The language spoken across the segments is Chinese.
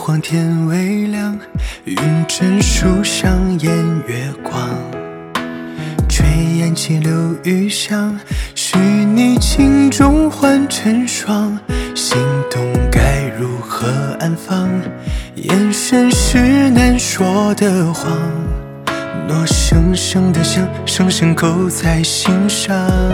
黄天微亮，云枕树上掩月光，炊烟起流余香，许你镜中换成霜，心动该如何安放？眼神是难说的谎，诺生生的香，深深扣在心上。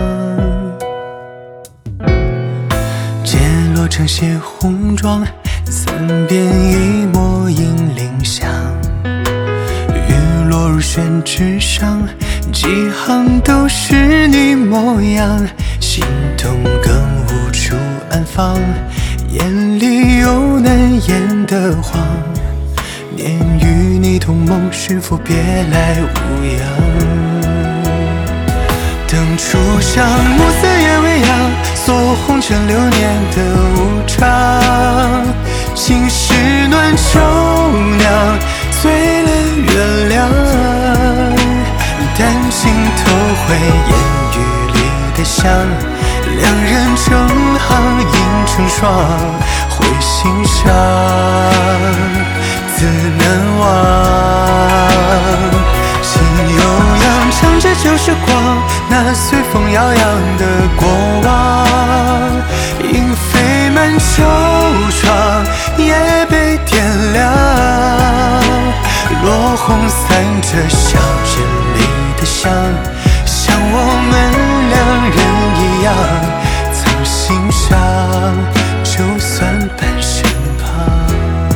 结落成些红妆，三遍一抹银铃响，雨落入宣纸上，几行都是你模样，心动更无处安放，眼里有难言的谎，念与你同梦，是否别来无恙？灯初上，暮色也微扬，锁红尘流年的无常，青石暖秋凉，醉了月亮，丹心偷回烟雨里的香，两人成行映成双，会心伤，自难忘。心悠扬，唱着旧时光，那随风摇扬的过往，莺飞满秋窗，夜被点亮，落红散着小镇里的香，像我们两人一样，曾心上，就算半身旁。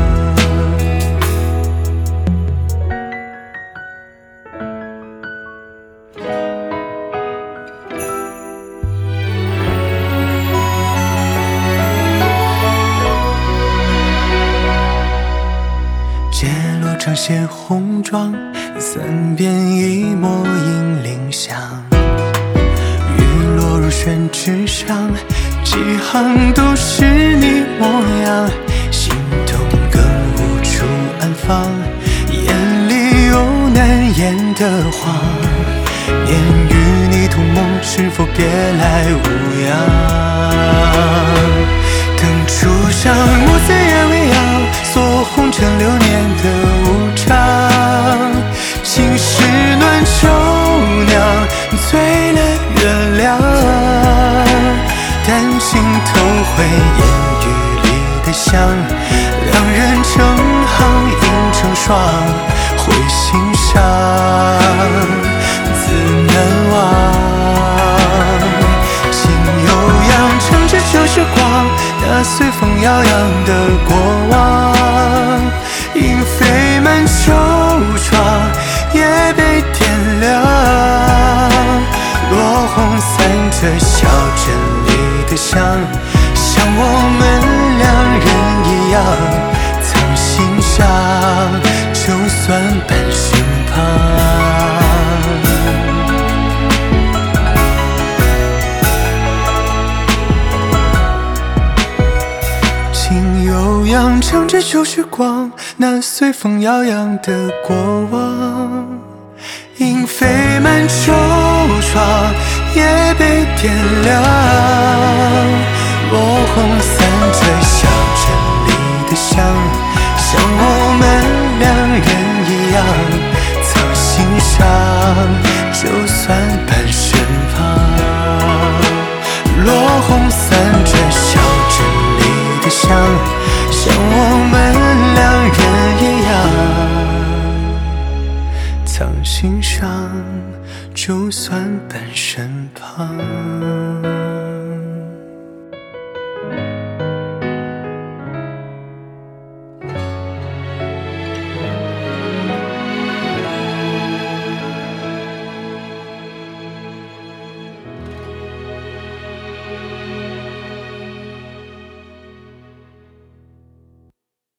结落成些红妆，三遍一抹银铃响，雨落入宣纸上，几行都是你模样，心动更无处安放，眼里有难言的谎，念与你同梦，是否别来无恙？灯初上，暮色也微扬，锁红尘流年的无常，青石暖秋凉，醉了月亮，丹心偷回烟雨里的香，两人成行映成双，会心伤，自难忘。心悠扬，唱着旧时光，那随风摇扬的过往，莺飞满秋窗，夜被点亮，落红散着小镇里的香，像我们两人一样，曾心上，就算半身旁。心悠扬，唱着旧时光，那随风摇扬的过往，莺飞满秋窗，夜被点亮，落红散着小镇里的香，像我们两人一样，曾心上，就算半身旁。落红散着小镇里的香，像我们两人一样，曾心上，就算半身旁。